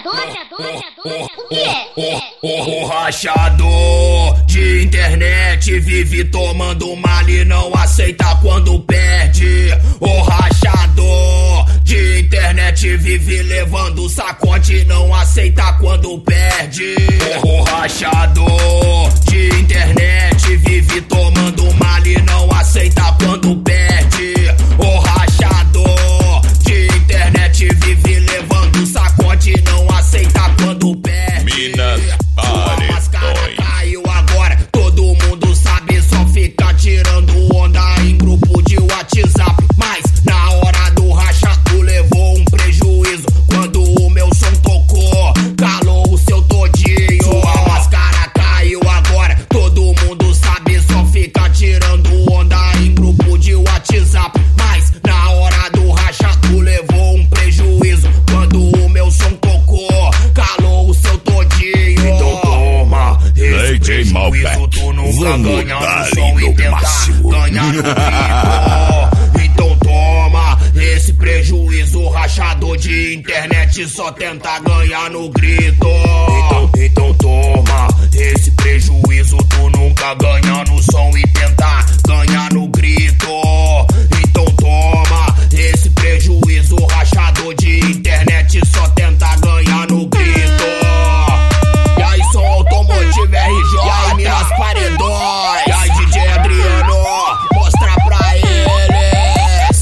O rachador de internet vive tomando mal e não aceita quando perde. O rachador de internet vive levando sacode e não aceita quando perde. O rachador de internet vive tomando mal e não aceita quando perde. O rachador de internet vive levando sacode e não aceita quando perde. Minas Paredões. Caiu agora, todo mundo sabe, só fica tirando onda em grupo de WhatsApp. Mas na hora do racha tu levou um prejuízo quando o meu som tocou, calou o seu todinho. Sua máscara caiu agora, todo mundo sabe, só fica tirando onda em grupo de WhatsApp. Mas na hora do racha tu levou um prejuízo quando o meu som tocou, calou o seu todinho. Então toma esse prejuízo, tu nunca ganha no som e tentar ganhar no grito. Então toma esse prejuízo, rachador de internet só tenta ganhar no grito. Então toma esse prejuízo, tu nunca ganha no som e tenta ganhar no grito. Então toma esse prejuízo, rachador de internet só tenta ganhar no grito. E aí, som automotivo RJ, e aí, Minas Paredões, e aí, DJ Adriano, mostra pra eles.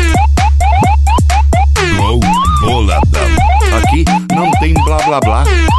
Boladão, aqui não tem blá blá blá.